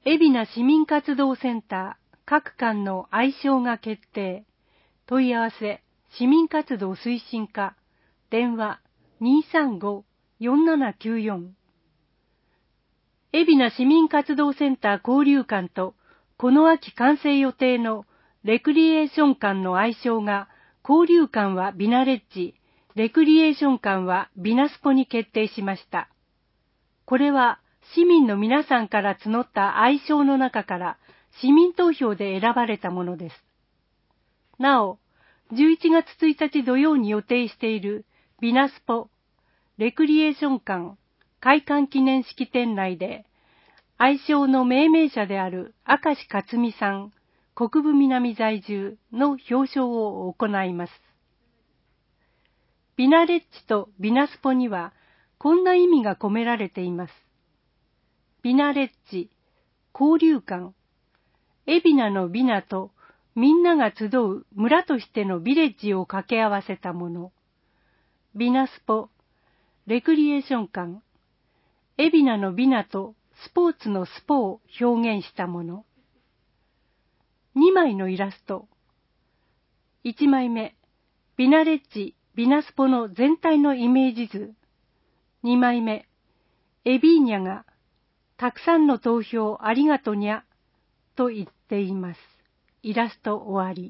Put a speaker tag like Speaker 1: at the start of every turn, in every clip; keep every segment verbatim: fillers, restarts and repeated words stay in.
Speaker 1: 海老名市民活動センター各館の愛称が決定。問い合わせ市民活動推進課電話 にーさんご よんななきゅうよん。海老名市民活動センター交流館とこの秋完成予定のレクリエーション館の愛称が交流館はビナレッジ、レクリエーション館はビナスポに決定しました。これは市民の皆さんから募った愛称の中から市民投票で選ばれたものです。なお、じゅういちがつついたち土曜に予定しているビナスポ、レクリエーション館開館記念式典内で、愛称の命名者である明石克美さん、国分南在住の表彰を行います。ビナレッジとビナスポにはこんな意味が込められています。ビナレッジ、交流館、海老名のビナとみんなが集う村としてのビレッジを掛け合わせたもの。ビナスポ、レクリエーション館、海老名のビナとスポーツのスポを表現したもの。にまいのイラスト。いちまいめ、ビナレッジ、ビナスポの全体のイメージ図。にまいめ、エビーニャが、たくさんの投票ありがとにゃ、と言っています。イラスト終わり。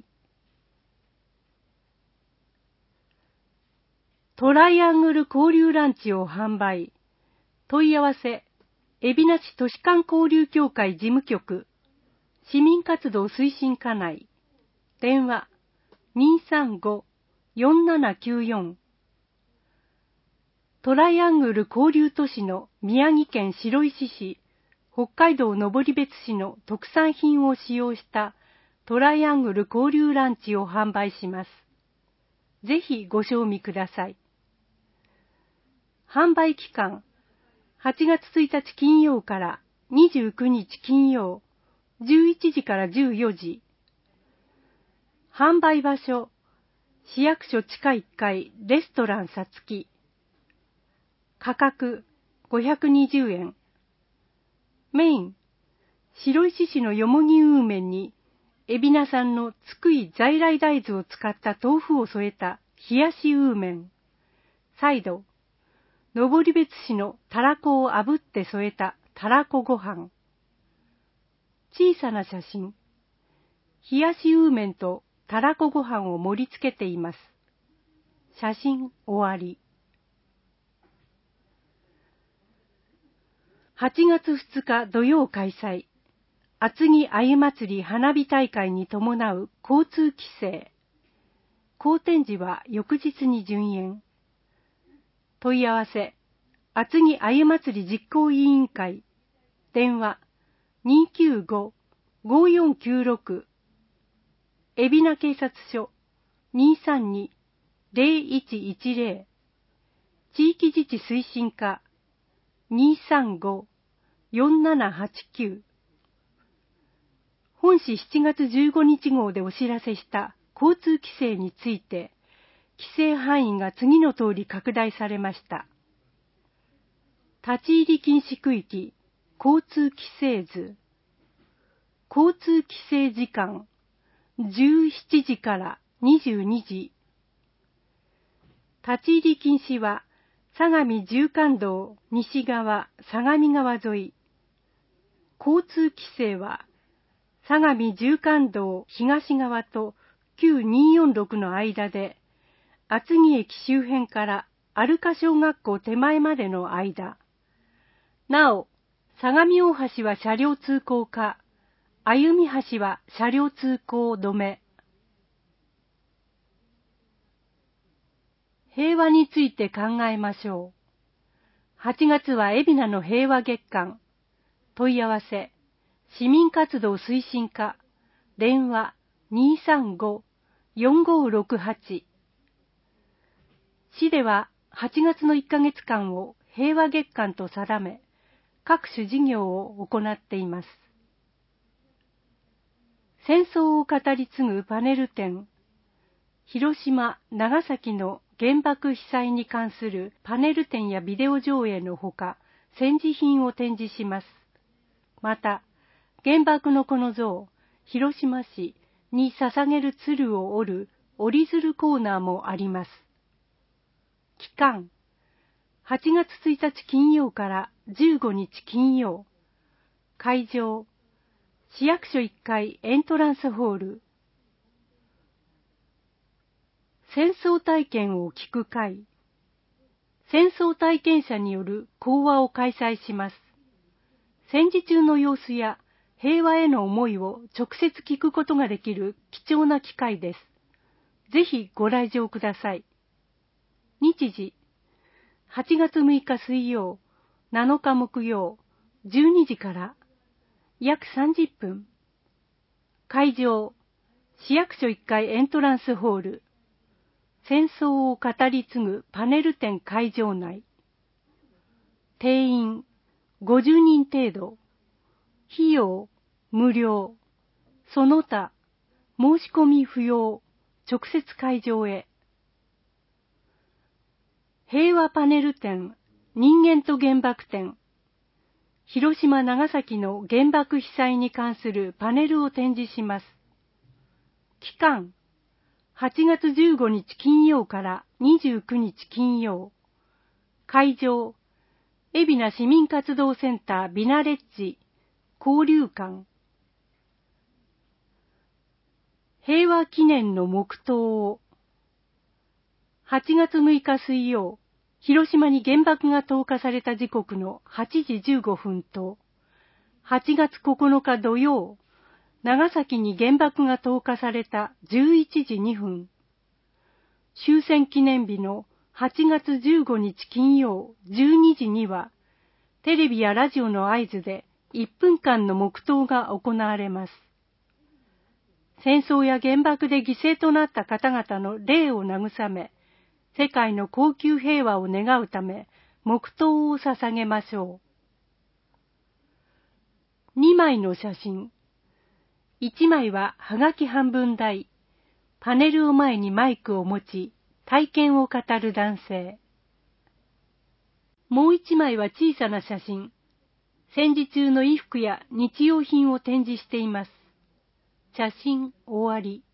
Speaker 1: トライアングル交流ランチを販売。問い合わせ、海老名市都市間交流協会事務局、市民活動推進課内、電話 にーさんご よんななきゅうよん。トライアングル交流都市の宮城県白石市、北海道登別市の特産品を使用したトライアングル交流ランチを販売します。ぜひご賞味ください。販売期間、はちがつついたち金曜からにじゅうくにち金曜、じゅういちじからじゅうよじ。販売場所、市役所地下いっかいレストランさつき。価格ごひゃくにじゅうえん。メイン、白石市のよもぎウーメンに、海老名産の津久井在来大豆を使った豆腐を添えた冷やしウーメン。サイド、登別市のたらこを炙って添えたたらこご飯。小さな写真。冷やしウーメンとたらこご飯を盛り付けています。写真終わり。はちがつふつか土曜開催。厚木あゆ祭り花火大会に伴う交通規制。後展時は翌日に順延。問い合わせ、厚木あゆ祭り実行委員会。電話 にーきゅうご ごーよんきゅうろく。海老名警察署 にーさんに ぜろいちいちぜろ。地域自治推進課 にーさんご よんななはちきゅう。本誌しちがつじゅうごにち号でお知らせした交通規制について、規制範囲が次の通り拡大されました。立ち入り禁止区域、交通規制図。交通規制時間、じゅうしちじからにじゅうにじ。立ち入り禁止は、相模縦貫道西側相模川沿い。交通規制は、相模縦貫道東側と旧にーよんろくの間で、厚木駅周辺から有賀小学校手前までの間。なお、相模大橋は車両通行可、歩橋は車両通行止め。平和について考えましょう。はちがつは海老名の平和月間。問い合わせ、市民活動推進課、電話 にーさんご よんごろくはち。市でははちがつのいっかげつかんを平和月間と定め、各種事業を行っています。戦争を語り継ぐパネル展。広島、長崎の原爆被災に関するパネル展やビデオ上映のほか、展示品を展示します。また、 原爆の子の像、広島市に捧げる鶴を折る折り鶴コーナーもあります。期間、はちがつついたち金曜からじゅうごにち金曜。会場、市役所いっかいエントランスホール。戦争体験を聞く会。戦争体験者による講話を開催します。戦時中の様子や平和への思いを直接聞くことができる貴重な機会です。ぜひご来場ください。日時、はちがつむいか水曜、なのか木曜、じゅうにじから、約さんじゅっぷん。会場、市役所いっかいエントランスホール。戦争を語り継ぐパネル展会場内。定員ごじゅうにん程度。費用無料。その他、申し込み不要。直接会場へ。平和パネル展、人間と原爆展。広島・長崎の原爆被災に関するパネルを展示します。期間、はちがつじゅうごにち金曜からにじゅうくにち金曜。会場、海老名市民活動センタービナレッジ、交流館。平和記念の黙祷を。はちがつむいか水曜、広島に原爆が投下された時刻のはちじじゅうごふんと、はちがつここのか土曜、長崎に原爆が投下されたじゅういちじにふん。終戦記念日のはちがつじゅうごにち金曜じゅうにじには、テレビやラジオの合図でいっぷんかんの黙祷が行われます。戦争や原爆で犠牲となった方々の霊を慰め、世界の恒久平和を願うため、黙祷を捧げましょう。にまいの写真。いちまいははがき半分大。パネルを前にマイクを持ち、体験を語る男性。もういちまいは小さな写真。戦時中の衣服や日用品を展示しています。写真終わり。